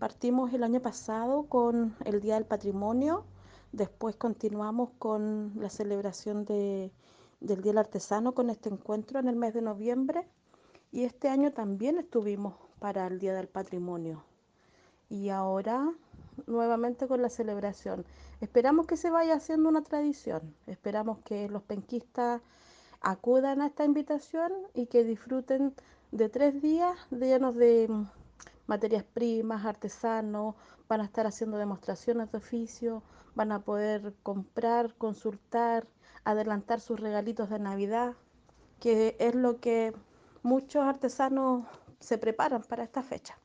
Partimos el año pasado con el Día del Patrimonio, después continuamos con la celebración del Día del Artesano con este encuentro en el mes de noviembre y este año también estuvimos para el Día del Patrimonio y ahora nuevamente con la celebración. Esperamos que se vaya haciendo una tradición, esperamos que los penquistas acudan a esta invitación y que disfruten de 3 días llenos de materias primas, artesanos, van a estar haciendo demostraciones de oficio, van a poder comprar, consultar, adelantar sus regalitos de Navidad, que es lo que muchos artesanos se preparan para esta fecha.